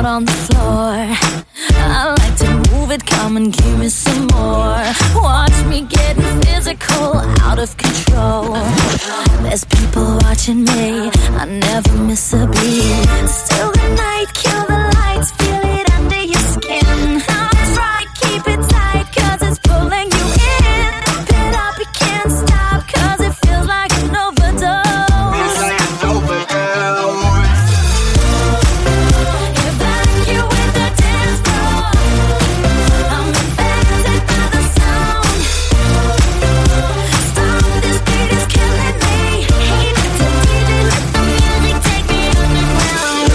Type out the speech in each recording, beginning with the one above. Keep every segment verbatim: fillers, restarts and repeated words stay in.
on the floor. I like to move it, come and give me some more. Watch me getting physical, out of control. There's people watching me, I never miss a beat. Still the night, kill the lights, feel it under your skin. I'll try, keep it tight, cause it's pulling you in. Pump it up, you can't stop, cause it feels like an overdose. Feels like an overdose. Evacuate the dance floor. I'm infected by the sound. Stop, this beat is killing me. Hate it to D J, let the music take me underground.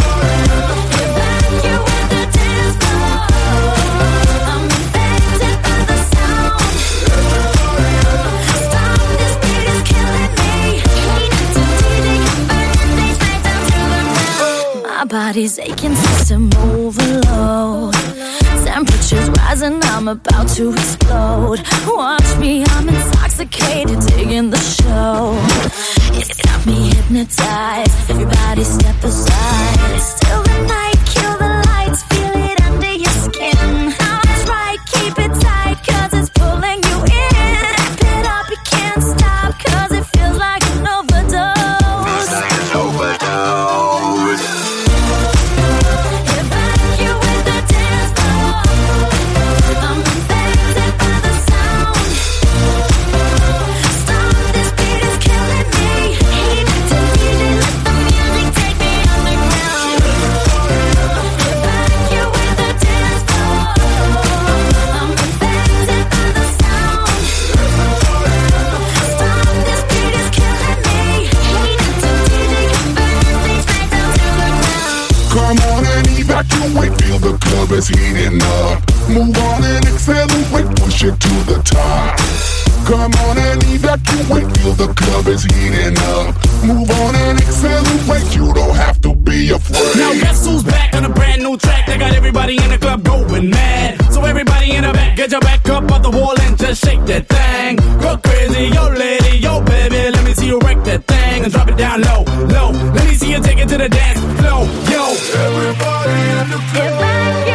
Evacuate the dance floor. I'm infected by the sound. Stop, this beat is killing me. Hate it to D J, convert the things right down to the ground. My body's aching, system overload. Temperature's rising, I'm about to explode. Watch me, I'm intoxicated, digging the show. It's got me hypnotized, everybody step aside. Still the night, kill the lights, feel it under your skin. That's right, keep it tight, cause it's pulling you in. Wrap it up, you can't stop, cause it feels like an overdose. Feels like an overdose. Evacuate the dance floor. I'm infected by the sound. Stop, this beat is killing me. Hate it to D J, let the music take me underground. Evacuate the dance floor. I'm infected by the sound. Stop, this beat is killing me. Hate it to D J, convert the things right down to the ground. Come on and evacuate, feel the club is heating up. Move on and accelerate, push it to the top. Come on and evacuate, feel the club is heating up. Move on and accelerate, you don't have to be afraid. Now guess who's back on a brand new track that got everybody in the club going mad. So everybody in the back, get your back up off the wall and just shake that thing. Go crazy, yo lady, yo baby, let me see you wreck that thing and drop it down low, low. Let me see you take it to the dance floor, yo. Everybody in the club.